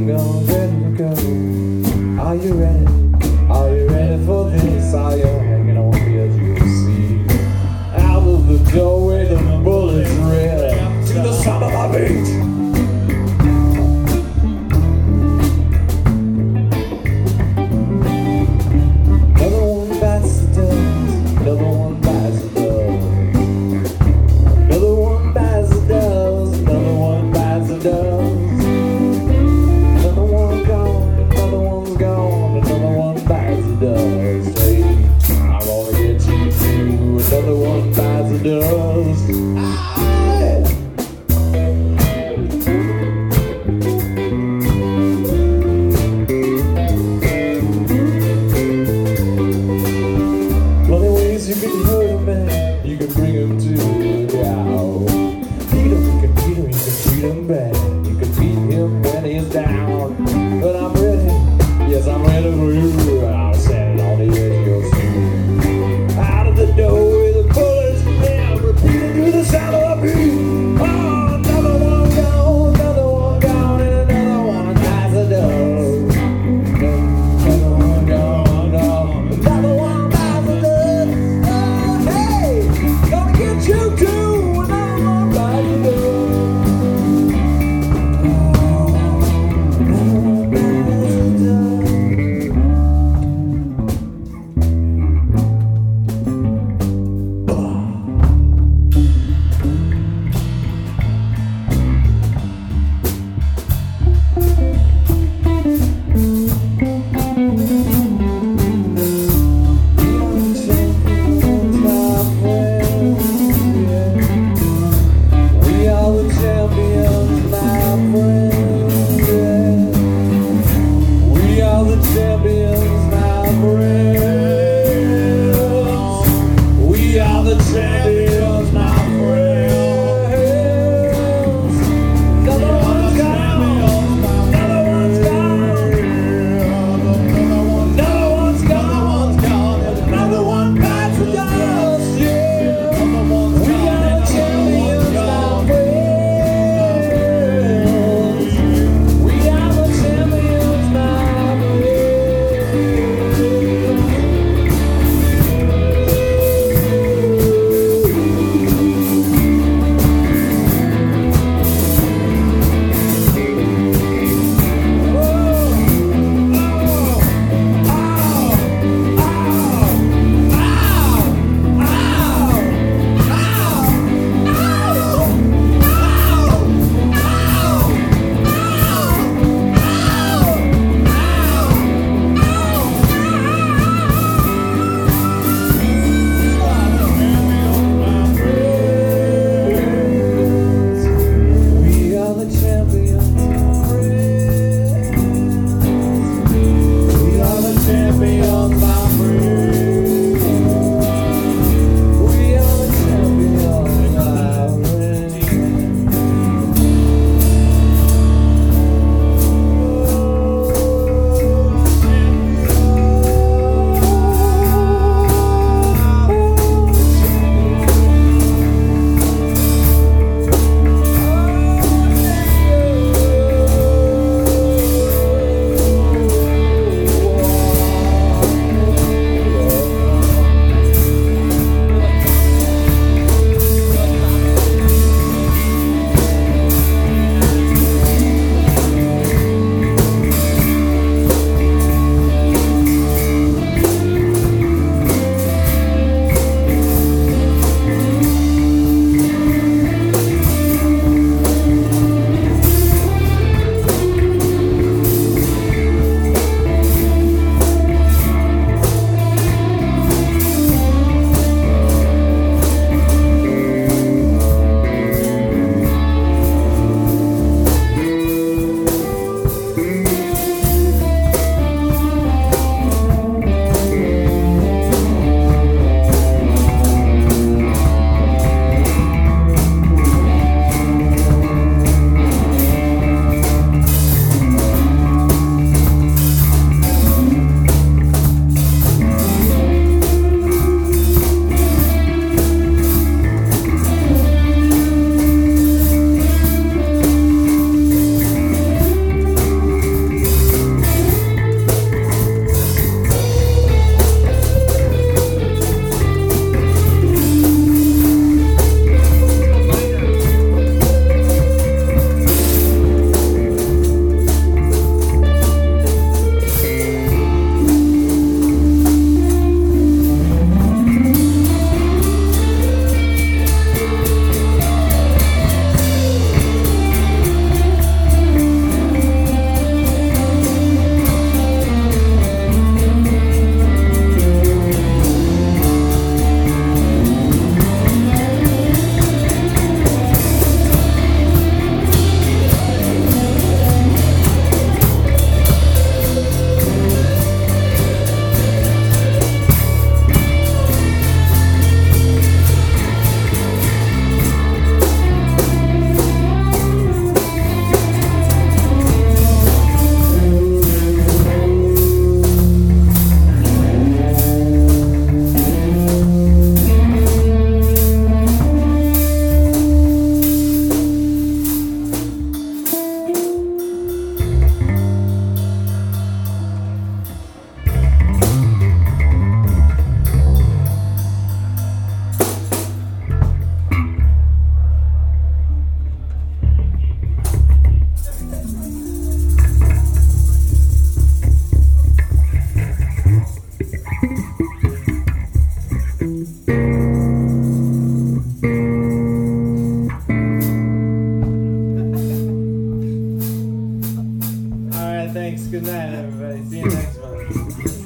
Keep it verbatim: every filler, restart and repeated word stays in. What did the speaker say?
gonna ready to go. Are you ready? Are you ready for this? Are you hanging on the edge of your seat? Out of the doorway, the bullets red to the sound of my beat. Another one bites the dust. Ah, plenty ways you can hurt a man, you can bring him to the ground. Beat him, you can beat him, you can treat him bad. You can beat him when he's down. But I'm ready, yes I'm ready for you. I'm standing on the edge of your seat. Out of the door. Sound of a beat. Oh, another one gone, another one gone, and another one bites the dust. Another one gone, gone, another one bites the dust. Oh, hey, gonna get you too. Another one bites the dust. Oh, another one bites the dust. everybody. See you next month.